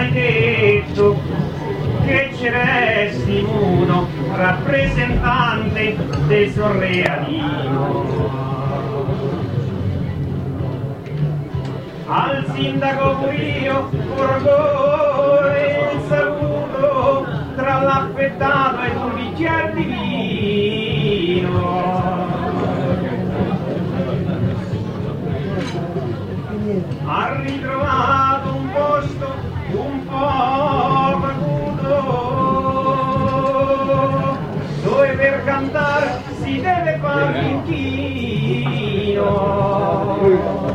hai detto che ci resti muto, rappresentante del Sorrealino. Al sindaco Murillo porgo il saluto tra l'affettato e un bicchiere di vino. Ha ritrovato un posto un po' vacuto dove per cantare si deve fare l'inchino.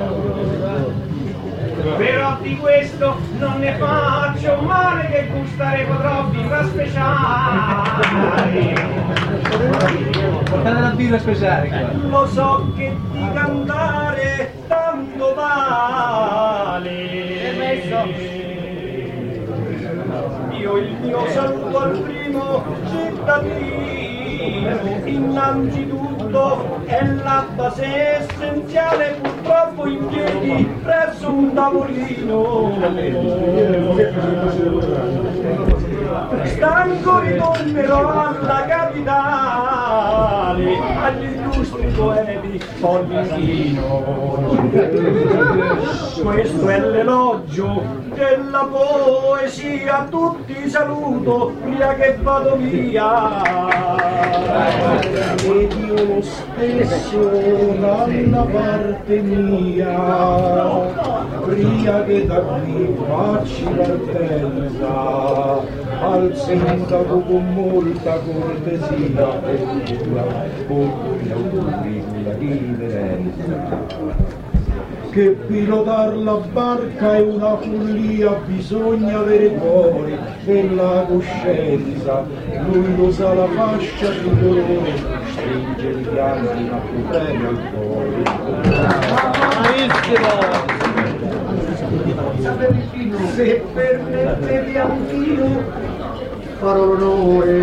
Però di questo non ne faccio male, che gustare potrò birra speciale. Portate la birra speciale. Lo so che di cantare tanto vale. Io il mio saluto al primo cittadino, innanzitutto è la base essenziale, purtroppo in piedi presso un tavolino. Stanco ritornerò alla capitale, agli illustri poeti Pollino. Questo è l'elogio della poesia, tutti saluto prima che vado via. Ed io stesso dalla parte mia, prima che da qui facci partenza, al sindaco con molta cortesia e con gli auguri di riverenza. Che pilotar la barca è una follia, bisogna avere cuore e la coscienza. Lui lo sa la fascia di dolore, stringe i pianti ma più bene al cuore. Se permettete anch'io farò l'onore,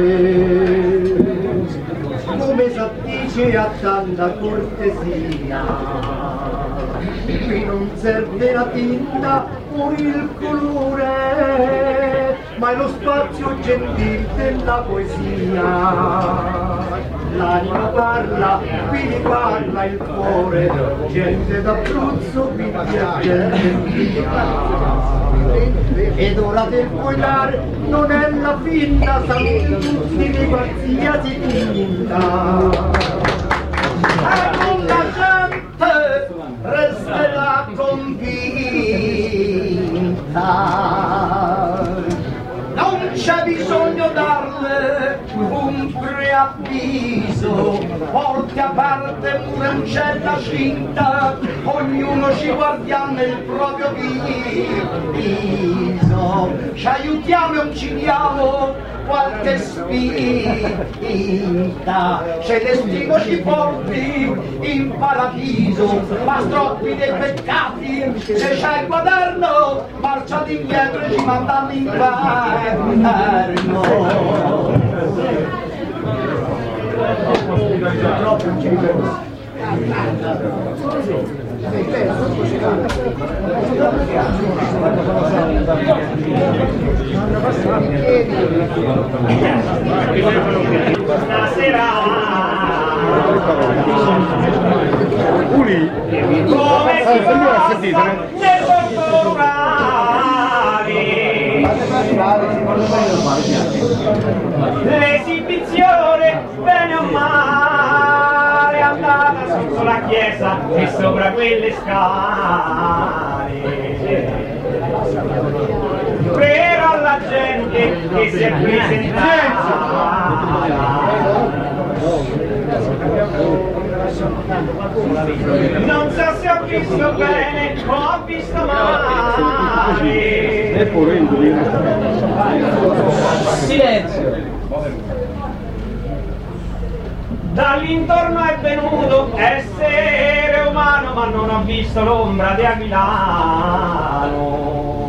come s'addice a tanta cortesia. Qui non serve la tinta o il colore, ma è lo spazio gentil della poesia. L'anima parla, qui mi parla il cuore, gente d'Abruzzo, quindi è gente mia. Ed ora del poetare non è la finta, saluti tutti di qualsiasi tinta. Con la gente resterà convinta, non c'è bisogno darle un preavviso, porte a parte pure non c'è la cinta, ognuno ci guardiamo nel proprio viso, ci aiutiamo e uccidiamo qualche spinta, se destino ci porti in paradiso, ma stroppi dei peccati, se c'è il quaderno marcia indietro e ci manda all'inferno. Stasera come si passa nel portorale l'esibizione bene o male è andata sotto la chiesa e sopra quelle scale per alla gente che si è presentata. Non so se ho visto bene o ho visto male. Silenzio. Dall'intorno è venuto essere umano, ma non ho visto l'ombra di Aquilano.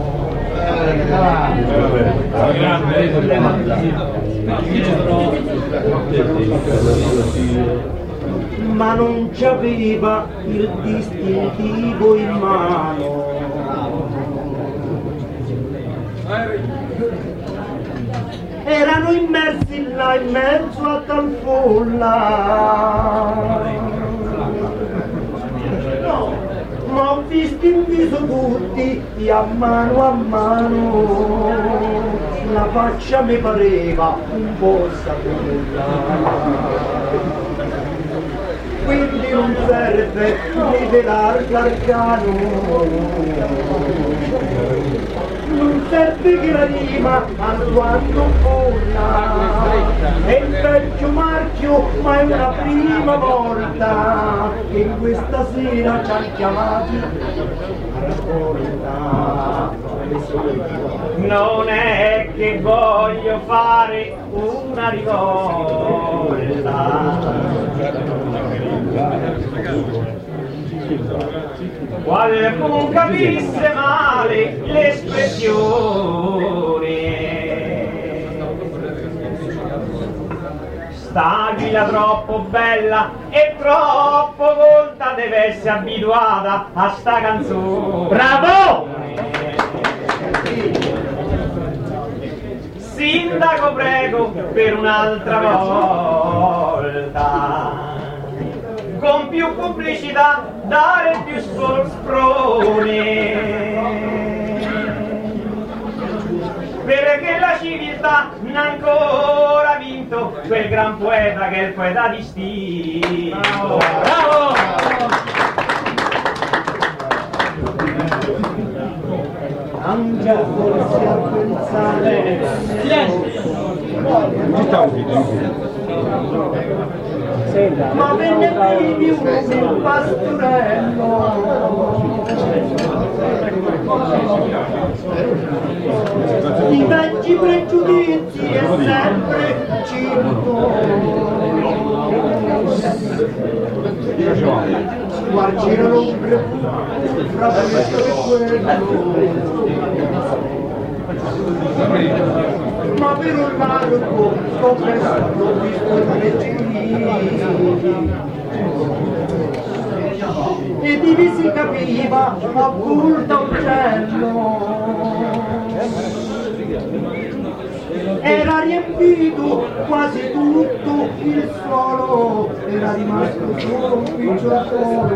Ma non c'aveva il distintivo in mano. Erano immersi là in mezzo a tal folla, ma ho visto in viso tutti a mano, la faccia mi pareva un po' saputa. Quindi non serve rivelar l'arcano, non serve che la rima alquanto folla, è il peggio marchio, ma è una prima volta che in questa sera ci hanno chiamati a raccolta. Non è che voglio fare una rivolta, qualcuno capisse male l'espressione. St'aquila troppo bella e troppo colta deve essere abituata a sta canzone. Bravo! Sindaco, prego per un'altra volta, con più pubblicità dare più sprone, perché la civiltà non ha ancora vinto quel gran poeta che è il poeta distinto. Bravo! Anche forse a pensare ma venne più un pastorello, i vecchi pregiudizi e sempre circo, guardi l'ombre fra questo e quello, ma per un largo l'ho visto e di vi si capiva a punta uccello, era riempito quasi tutto il suolo, era rimasto solo un picciolo.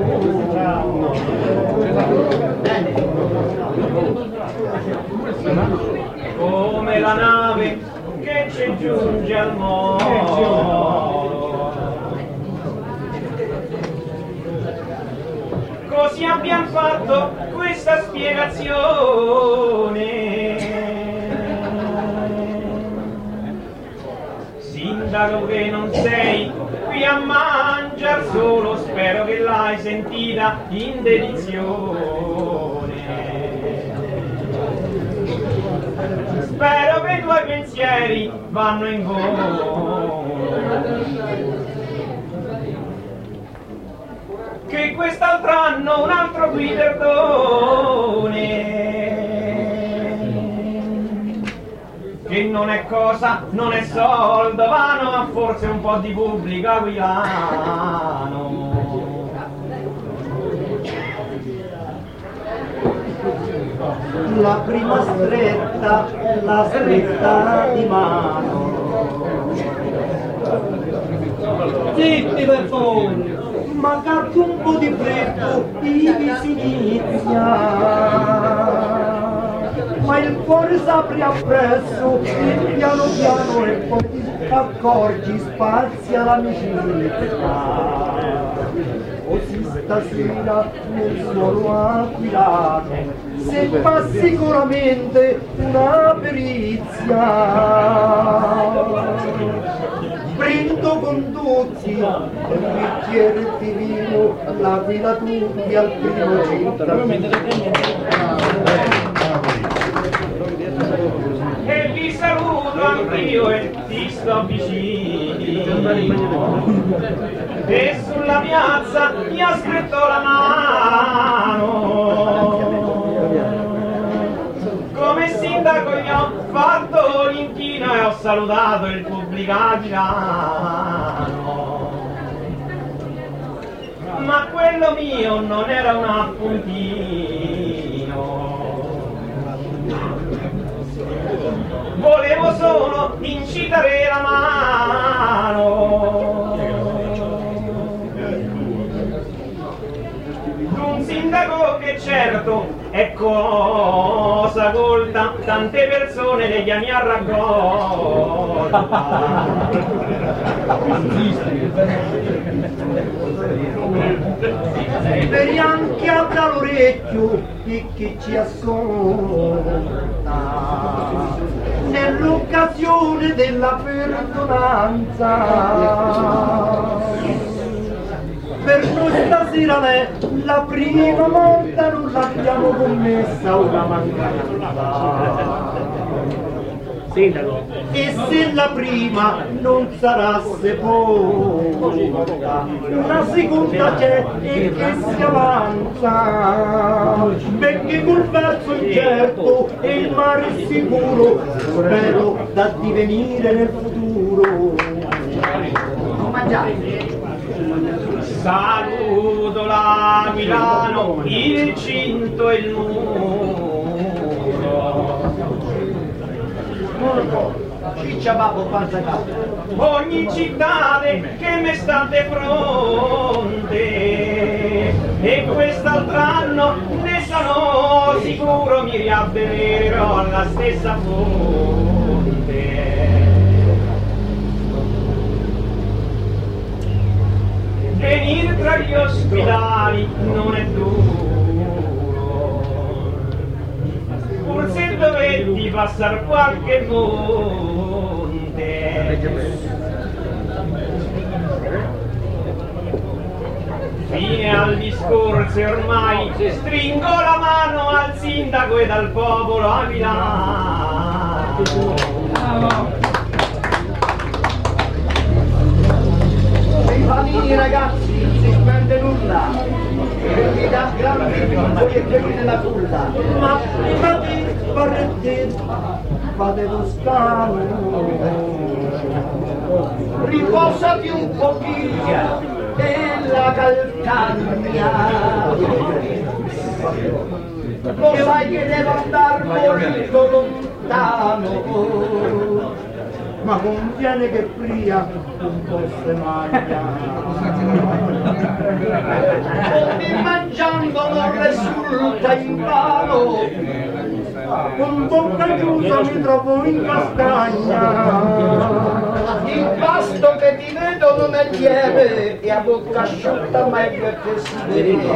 Come la nave che ci giunge al molo, così abbiamo fatto questa spiegazione. Sindaco che non sei qui a mangiar solo, spero che l'hai sentita in dedizione. Spero che i tuoi pensieri vanno in volo, che quest'altro anno un altro qui perdone, che non è cosa, non è soldo vano, ma forse un po' di pubblico aquilano. La prima stretta, la stretta di mano. Zitti per favore! Mancato un po' di freddo, ivi si inizia, ma il cuore s'apre appresso, e piano piano e poi ti accorgi, spazia l'amicizia. Così stasera nel suolo aquilano, se fa sicuramente una perizia. Prendo con tutti un bicchiere di vino, l'Aquila tutti al primo cittadino. E vi saluto anch'io e ti sto vicino, e sulla piazza mi ha stretto la mano, come sindaco gli ho fatto l'inchino e ho salutato il pubblico aquilano, ma quello mio non era un appuntino, cosa colta, tante persone le chiami a raccolta. E anche all'orecchio di chi ci ascolta nell'occasione della perdonanza. Per noi stasera è la prima volta, non l'abbiamo commessa una mancanza. E se la prima non sarà sepolta, una seconda c'è e che si avanza, perché col verso incerto e il mare sicuro spero da divenire nel futuro. Saluto la Milano, il Cinto e il Muro. Ciccia babbo panza calda. Ogni città che mi state fronte, e quest'altro anno ne sono sicuro mi riavvererò alla stessa fonte. Venire tra gli ospedali non è duro, pur se dovetti passare qualche monte. Fine al discorso e ormai stringo la mano al sindaco ed al popolo a Milano. Nei panini ragazzi non si spende nulla, perché da grandi piccoli e quelli nella culla. Ma prima di sparire fate lo scalo, riposati un pochino e la calcagna. Lo sai che devo andare molto lontano, ma conviene che pria un po' se mangia. E mangiando non risulta in vano, con bocca chiusa mi trovo in castagna. Il pasto che ti vedo non è lieve e a bocca asciutta meglio che si vede.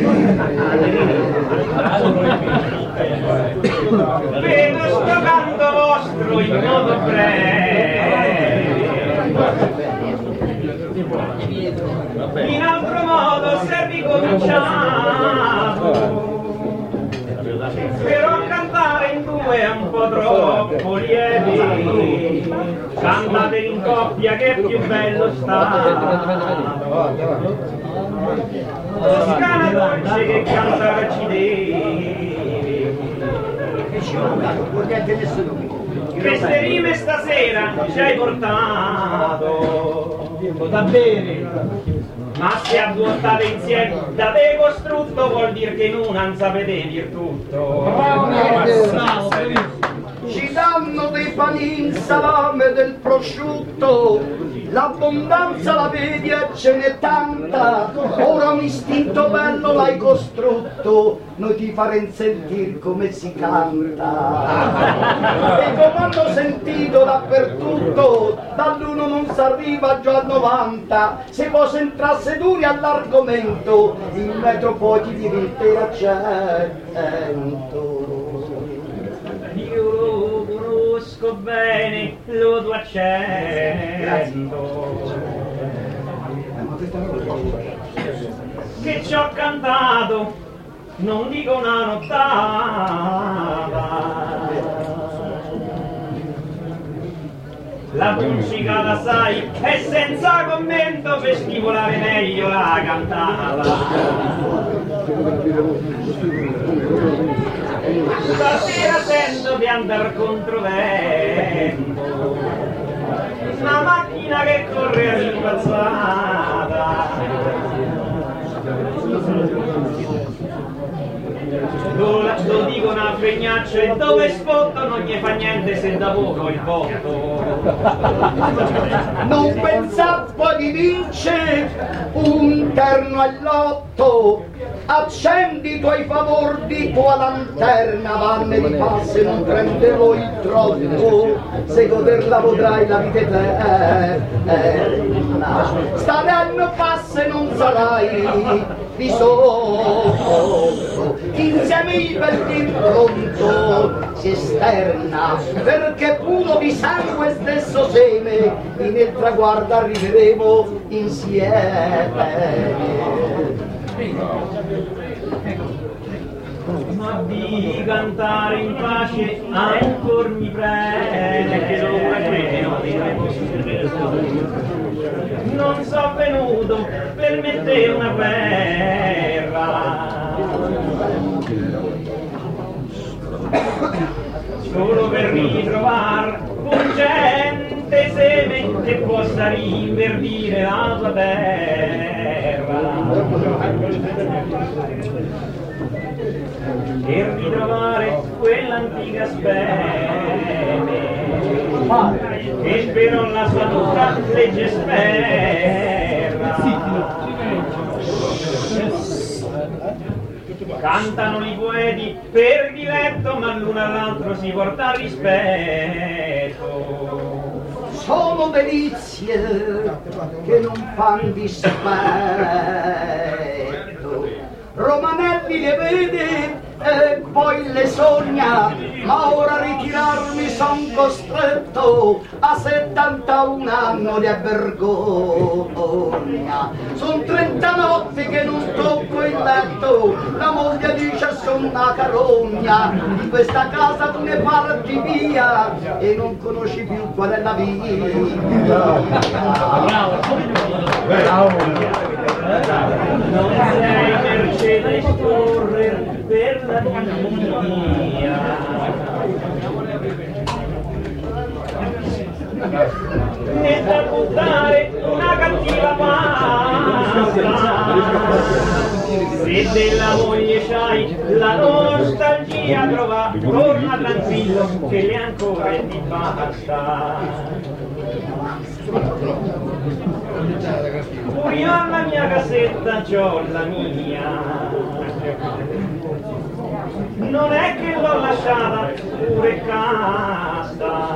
Vedo sto canto vostro in modo breve, in altro modo se è ricominciato, però cantare in due è un po' troppo lievi, cantate in coppia che è più bello stato, Toscana dolce che cantarci devi. Queste rime stasera ci hai portato da bene, ma se a due state insieme da te costrutto vuol dire che in una non sapete dir tutto. Ci danno dei panini, il salame, del prosciutto, l'abbondanza la vedi e ce n'è tanta, ora un istinto bello l'hai costrutto, noi ti faremo sentire come si canta. E come hanno sentito dappertutto, dall'1 non si arriva già al 90, se poi si entrasse duri all'argomento, il metro poi ti diventerà 100. Io lo conosco bene, lo do accento, che ci ho cantato, non dico una nottata, la buncicata sai, e senza commento per stimolare meglio la cantata. Stasera sento di andar contro vento, una macchina che corre all'impazzata, lo dico una fregnaccia e dove spotto non gli fa niente se da poco il botto. Non pensate poi di vincere un terno all'otto, accendi i tuoi favor di tua lanterna, vanne di passe, non prenderò il trotto, se goderla potrai la vita eterna. Staranno passe non sarai di sotto, insieme per il pronto si esterna, perché puro di sangue stesso seme, nel traguardo arriveremo insieme. Ma di cantare in pace ancor mi prego, non so venuto per mettere una guerra, solo per ritrovare pungente seme che possa rinverdire la tua terra, per ritrovare quell'antica speme che però la sua dura legge sperra. Cantano i poeti per diletto, ma l'uno all'altro si porta rispetto. Sono delizie che non fan dispetto, Romanelli le vede e poi le sogna, ma ora ritirarmi son costretto, a 71 anni di vergogna. Son 30 notti che non tocco il letto, la moglie dice sono una carogna, di questa casa tu ne parti via e non conosci più qual è la vita. Non sei Mercedes correre per la via, né da buttare una cattiva pasta. Se della moglie c'hai la nostalgia, trova, torna tranquillo che le ancora ti basta. Io alla mia casetta c'ho la mia, non è che l'ho lasciata pure casta.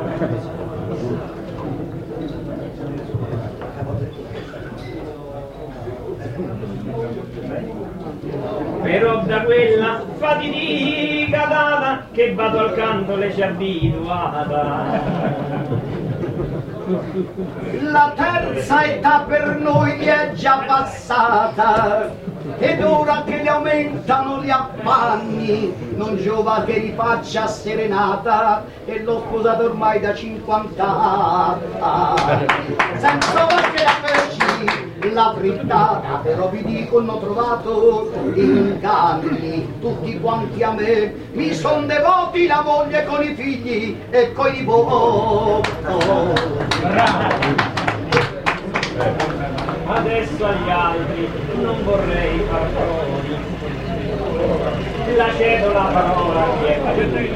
Però da quella fatidica data che vado al canto le ci abituata. La terza età per noi è già passata ed ora che le aumentano gli affanni non giova che rifaccia serenata e l'ho sposato ormai da 50 anni. Senza che averci la frittata, però vi dico non ho trovato inganni, tutti quanti a me mi son devoti, la moglie con i figli e coi nipoti. Adesso agli altri non vorrei far prodi, la cedo la parola che è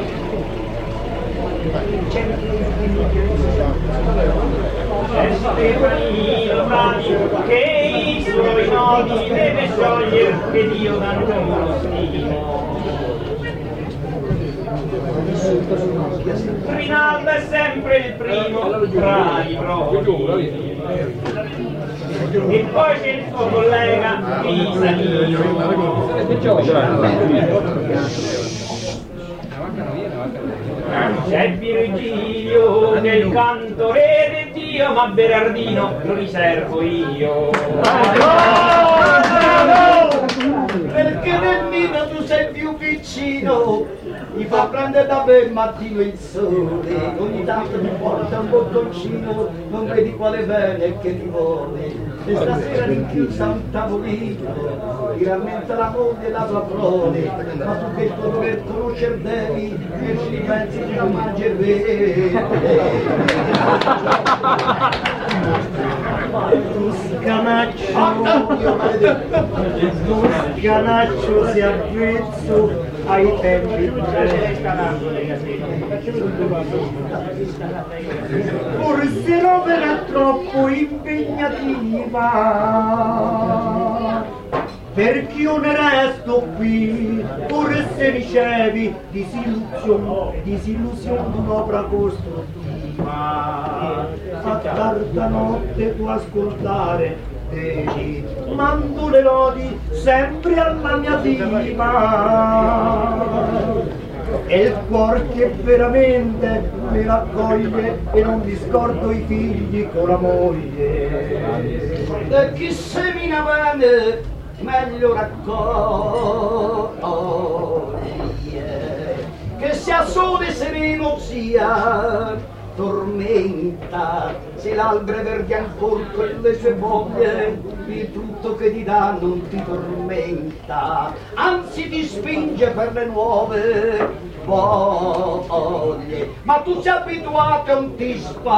c'è Stefanino Brani che i suoi nodi deve sciogliere, che Dio tanto lo stimo. Rinaldo è sempre il primo tra i prodi. E poi c'è il suo collega Pisanino. C'è Virgilio che è il cantore di Dio, ma Berardino lo riservo io. Perché nemmeno tu sei più vicino, mi fa prendere da bel mattino il sole, ogni tanto mi porta un bottoncino, non vedi quale bene che ti vuole. E stasera rinchiusa un tavolino, ti rammenta la moglie e la tua prole, ma tu che il tuo dover conoscer devi, e non ti pensi che non mangi e bevi. Tu scanaccio si avvezzo ai tempi forse l'opera è troppo impegnativa perché io ne resto qui, pur se ricevi disillusione d'un'opera costruttiva. A tarda notte può ascoltare devi, mando le lodi sempre alla mia diva. E il cuor che veramente me l'accoglie e non mi scordo i figli con la moglie. E chi se mi navane meglio raccoglie, che sia sole sereno sia tormenta, se l'albero verde ancor con le sue foglie, il frutto che ti dà non ti tormenta, anzi ti spinge per le nuove voglie. Ma tu sei abituato e non ti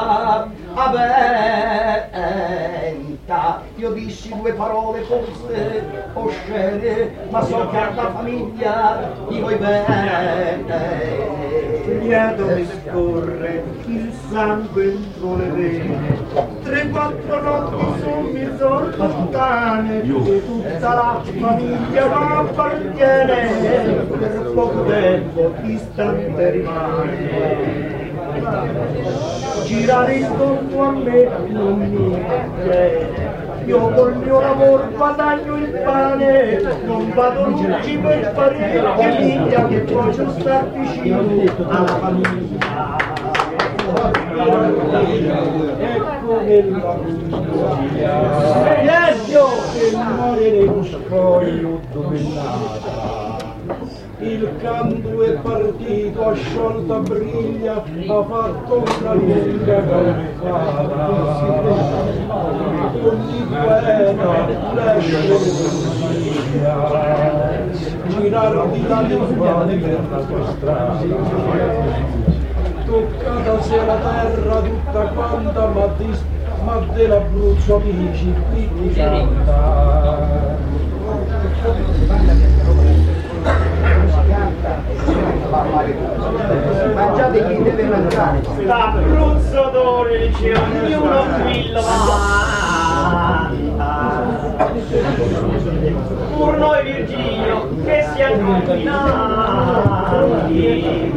spaventa. Io dissi due parole forse oscene, ma so che alla famiglia ti vuoi bene. Lieto mi scorre il sangue entro le vene, 3-4 notti mi sono lontane, e tutta la famiglia mi appartiene, per poco tempo distante rimane. Girare intorno a me non mi conviene, io col mio lavoro guadagno il pane, non vado lungi per fare famiglia, che voglio star vicino alla famiglia. Ecco nella silenzio che muore nello scoglio dove è nata. Il canto è partito, ha sciolto a briglia, ha fatto una lunga cavalcata. Ogni poeta lascia girarti dalle mani per la tua strada. Toccata sia la terra tutta quanta, ma dell'Abruzzo amici qui ti canta. Mangiate chi deve mangiare. L'Abruzzo dolce, ognuno qui lo va. Pur noi Virginio che siamo confinati,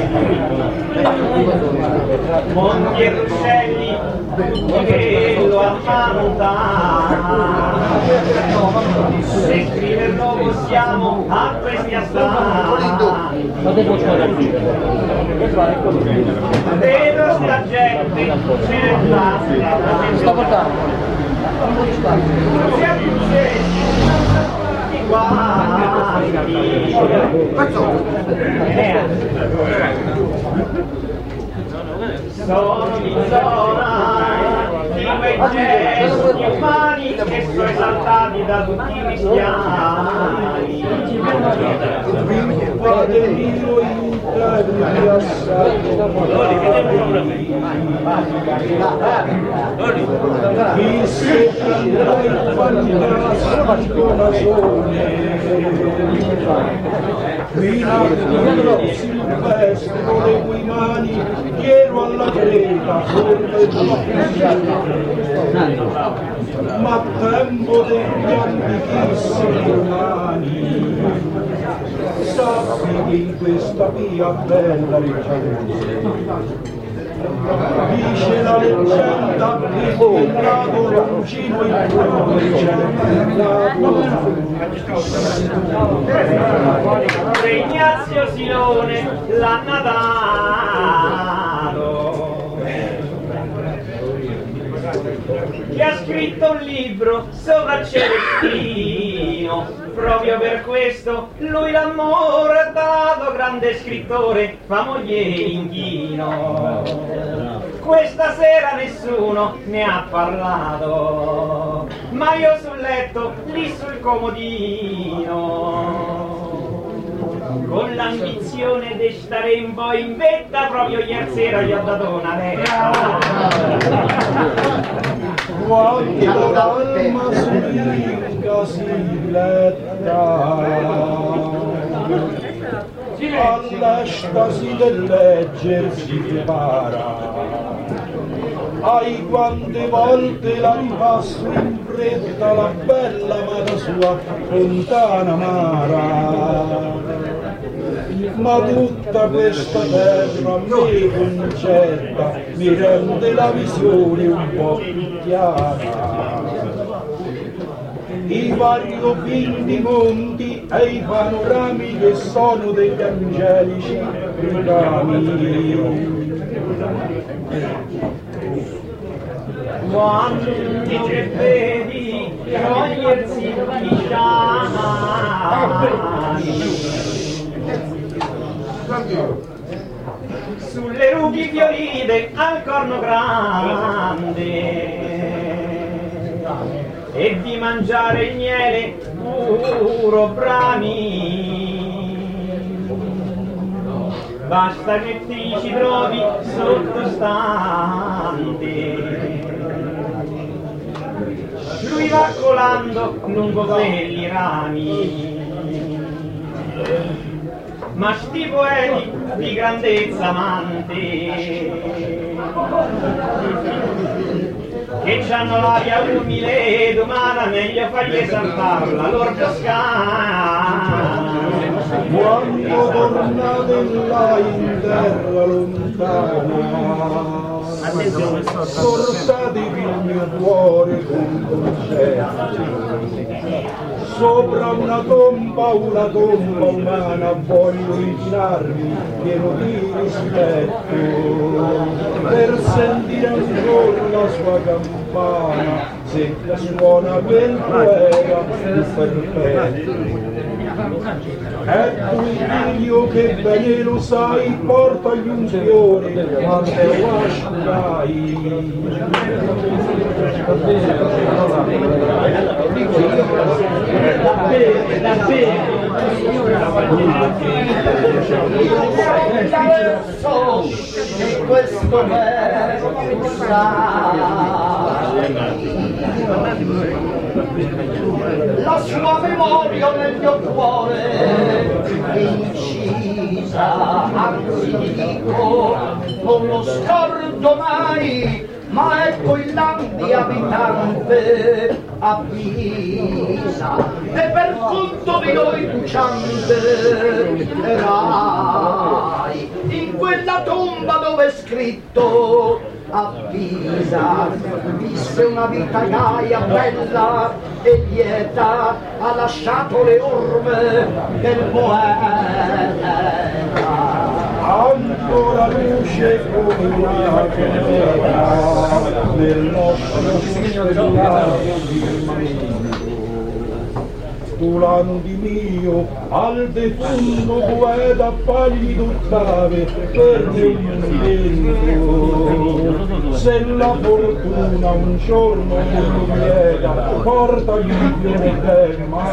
monti e ruscelli tutti che lo ammamentano, se scriverlo possiamo a questi astanti. Vedo sta gente ce ne sta sono in zona di quei gesti umani che sono esaltati da tutti i cristiani. Guarderino interni assai chi se prendrà il fantastico nasone Rinaldo Silvestro le cui mani Piero alla creta forme ma tempo degli antichissimi romani sappi che in questa via bella regione dice la leggenda che è nato Longino il cuore Ignazio Silone l'ha natato, che ha scritto un libro sopra Celestino, proprio per questo lui l'ha mortato, grande scrittore, fa moglie inchino. Questa sera nessuno ne ha parlato, ma io sul letto, lì sul comodino, con l'ambizione di stare un po' in vetta, proprio ieri sera gli ho dato una letta. quando l'alma sull'inca si letta all'estasi del legger si prepara ai quante volte la ripasso in fretta la bella amata sua fontana amara. Ma tutta questa terra a me concetta mi rende la visione un po' più chiara. I variopinti monti e i panorami che sono degli angelici ricami. Quando che vedi cogliersi i sulle rughi fiorite al corno grande e di mangiare il miele puro brami. Basta che ti ci trovi sottostante. Lui va colando lungo quelli rami, ma sti poeti di grandezza amante che c'hanno l'aria umile ed umana, meglio fargli esaltarla lor toscana. Quando tornate là in terra lontana, portatevi il mio cuore con concerto. Sopra una tomba umana voglio inchinarmi pieno di rispetto per sentire ancora la sua campana, se suona quel poeta perfetto. E tu figlio che bene lo sai, portagli un fiore quando lo asciugai. Da bene. E questo verso la sua memoria nel mio cuore è incisa, anzi dico non lo scordo mai, ma ecco il Landi abitante a Pisa e per conto di noi bruciante erai in quella tomba dove è scritto a Pisa visse una vita gaia, bella e lieta, ha lasciato le orme del poeta. Ancora luce come una candela nel nostro tu Landi mio, al defunto poeta pagli d'ottave per l'intento. Se la fortuna un giorno non lo vieta, portagli il fiore te, ma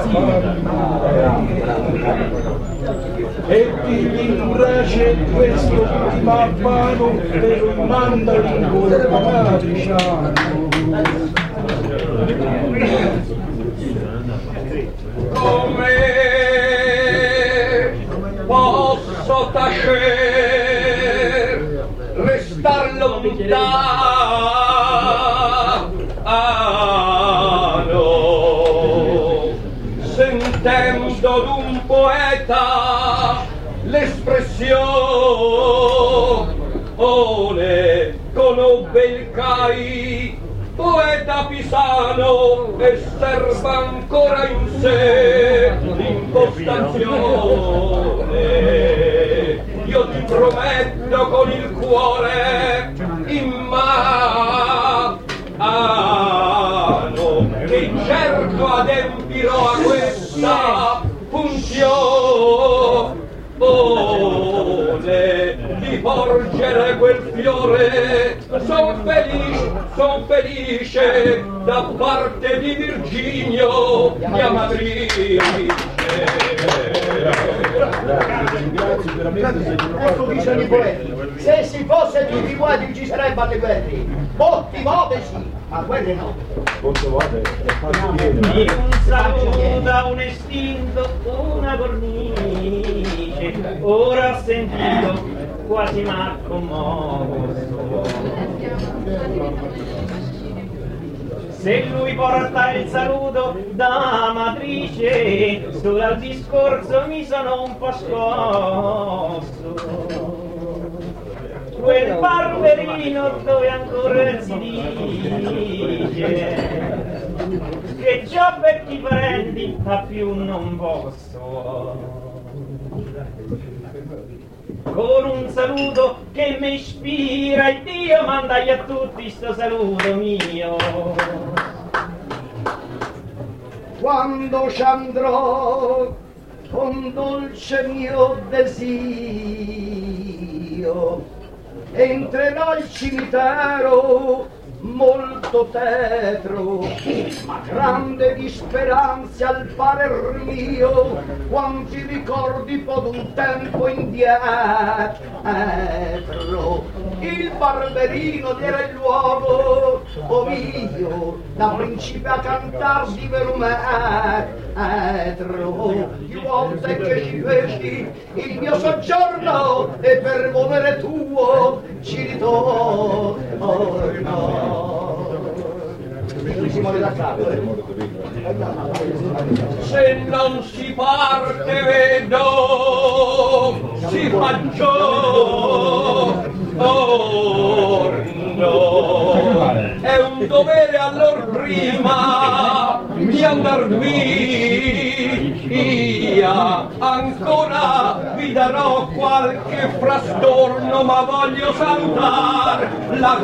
e ti invece questo ti va vano e lo manda in colpa matriciano. Come posso tacere, restar lontano, sentendo d'un poeta l'espressione, conobbe il CAI, poeta pisano, e serva ancora in sé l'impostazione. Io ti prometto con il cuore in mano che certo adempirò a questa funzione di porgere quel fiore. Son felice da parte di Virginio, mia matrice. Ecco dicono i poeti, se si fosse tutti i poeti ci sarebbe alle guerre, botti vote sì, ma guerre no. Di un saluta un estinto, una cornice, ora ho sentito quasi m'ha commosso. Se lui porta il saluto da matrice, solo al discorso mi sono un po' scosso. Quel barberino dove ancora si dice che già vecchi parenti a più non posso. Con un saluto che mi ispira il Dio, mandai a tutti sto saluto mio. Quando ci andrò con dolce mio desiderio, entrerò al cimitero molto tetro, ma grande di speranze al parer mio, quanti ricordi po' d'un tempo indietro. Il barberino era il luogo, o mio, da principio a cantar di vero metro. Più volte che ci feci il mio soggiorno, e per volere tuo ci ritorno. Se non si parte vedo, si fa giorno. È un dovere allor prima di andar via. Ancora vi darò qualche frastorno, ma voglio salutare la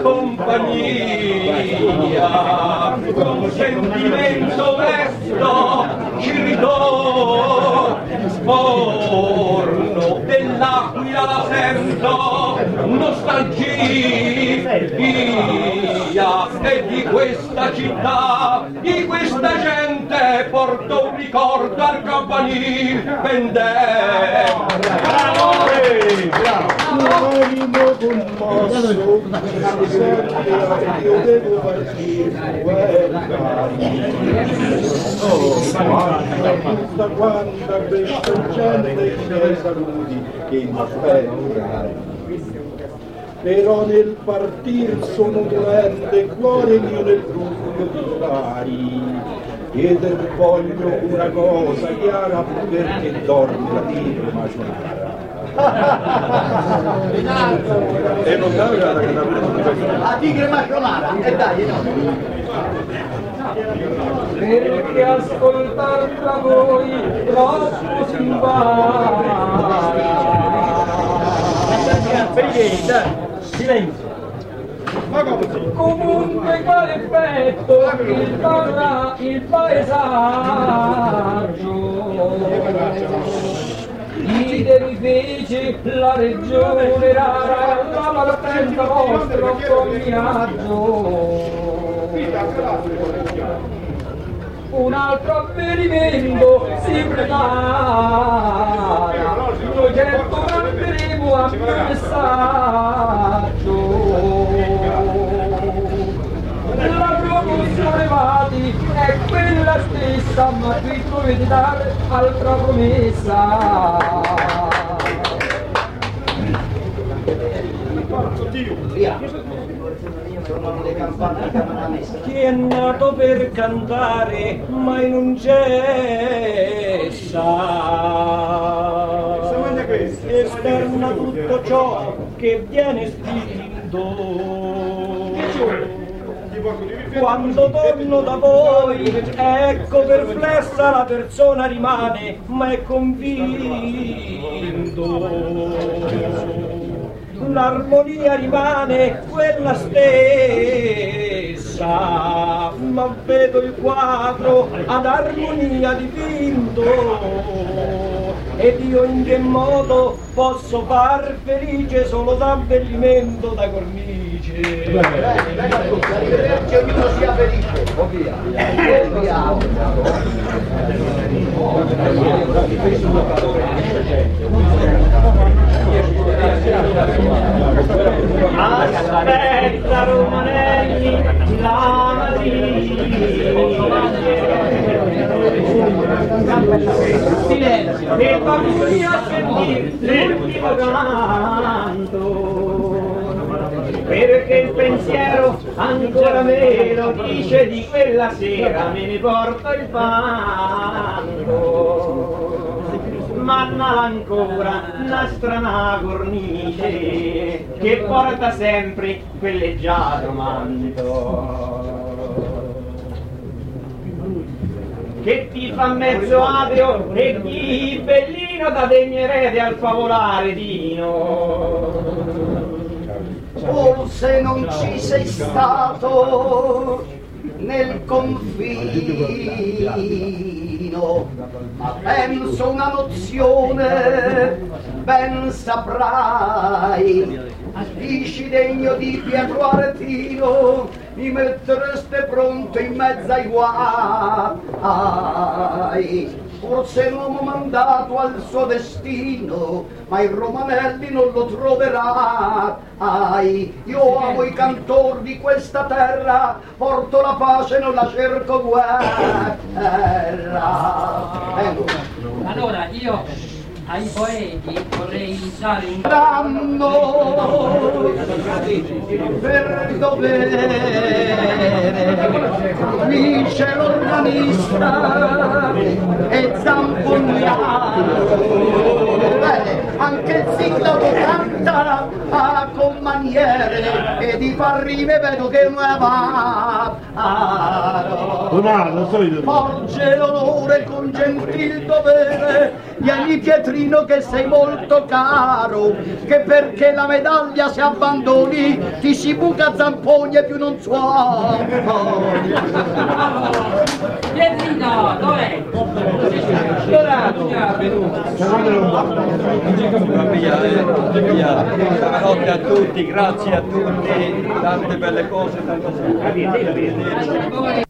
compagnia. Con sentimento vesto ci ritorno, dell'Aquila la sento nostalgia, e di questa città, di questa gente porto un ricordo al campanile pendente. L'animo commosso, sempre io devo partire, tutta quanta questa gente che mi saluti, che mi aspetta. Però nel partir sono dolente, cuore mio nel dubbio ti fai, chieder voglio una cosa chiara, perché dormi la tigre macionara. E non dava la tigre macionara, e dai, no. Perché ascoltar tra voi troppo si va. Silenzio. Comunque quale effetto il paesaggio idem mi fece la regione rara, la partenza vostro commiaggio. Un altro avvenimento si prepara, noi certo manderemo a più messaggio. La promozione Vati è quella stessa, ma qui dovete dare altra promessa. Chi è nato per cantare mai non cessa, esterna tutto ciò che viene spinto. Quando torno da voi, ecco perplessa la persona rimane, ma è convinto. L'armonia rimane quella stessa, ma vedo il quadro ad armonia dipinto, ed io in che modo posso far felice solo d'abbellimento da cornice. Arrivederci, ognuno sia felice. Aspetta Romanelli, la matrice. Silenzio, che fammi a sentire l'ultimo canto. canto, perché il pensiero ancora me lo dice di quella sera, me ne porto il fango. Mannala ancora una strana cornice che porta sempre quel leggiadro manto, che ti fa mezzo ateo e chi bellino da degni erede al favolare dino. Forse non ci sei stato nel confino, ma penso una nozione ben saprai. Dici degno di Pietro Aretino, mi mettereste pronto in mezzo ai guai. Forse l'uomo mandato al suo destino, ma il Romanelli non lo troverà. Io amo i cantori di questa terra, porto la pace, non la cerco guerra. Allora io ai poeti vorrei usare un danno per dovere, dice l'organista e Zampogniano. Anche il sindaco canta con maniere e di far rime vedo che non va. Porge l'onore con gentil dovere, vieni Pietrino che sei molto caro, che perché la medaglia si abbandoni ti si buca zampogni e più non suona. Pietrino, dov'è? Buonanotte a tutti, grazie a tutti, tante belle cose, tante